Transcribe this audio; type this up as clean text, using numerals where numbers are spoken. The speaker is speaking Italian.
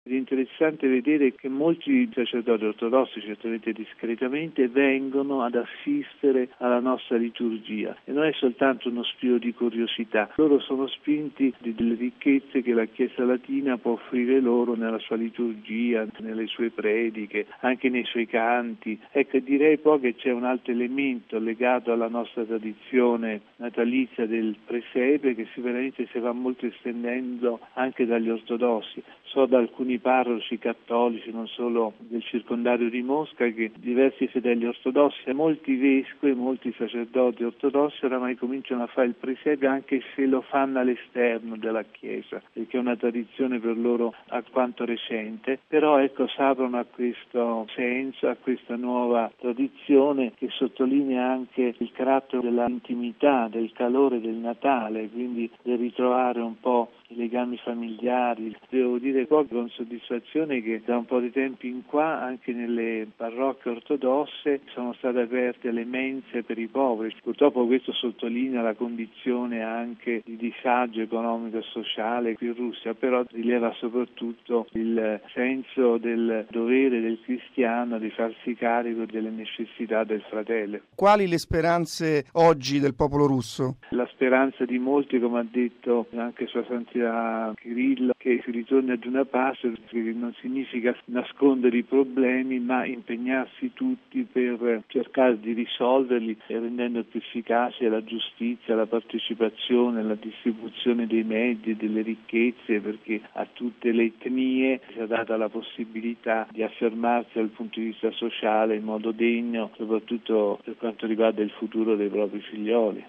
È interessante vedere che molti sacerdoti ortodossi, certamente discretamente, vengono ad assistere alla nostra liturgia e non è soltanto uno spirito di curiosità. Loro sono spinti delle ricchezze che la Chiesa latina può offrire loro nella sua liturgia, nelle sue prediche, anche nei suoi canti. Ecco, direi poi che c'è un altro elemento legato alla nostra tradizione natalizia del presepe che sicuramente si va molto estendendo anche dagli ortodossi. So da alcuni parroci cattolici, non solo del circondario di Mosca, che diversi fedeli ortodossi, molti vescovi, molti sacerdoti ortodossi oramai cominciano a fare il presepe anche se lo fanno all'esterno della Chiesa, perché è una tradizione per loro alquanto recente, però ecco s'aprono a questo senso, a questa nuova tradizione che sottolinea anche il carattere della intimità, del calore del Natale, quindi del ritrovare un po' i legami familiari. Devo dire poi con soddisfazione che da un po' di tempo in qua anche nelle parrocchie ortodosse sono state aperte le mense per i poveri. Purtroppo questo sottolinea la condizione anche di disagio economico e sociale qui in Russia, però rileva soprattutto il senso del dovere del cristiano di farsi carico delle necessità del fratello. Quali le speranze oggi del popolo russo? La speranza di molti, come ha detto anche Sua Santità Kirillo, che si ritorni ad una pace che non significa nascondere i problemi ma impegnarsi tutti per cercare di risolverli e rendendo più efficace la giustizia, la partecipazione, la distribuzione dei mezzi e delle ricchezze, perché a tutte le etnie sia data la possibilità di affermarsi dal punto di vista sociale in modo degno, soprattutto per quanto riguarda il futuro dei propri figlioli.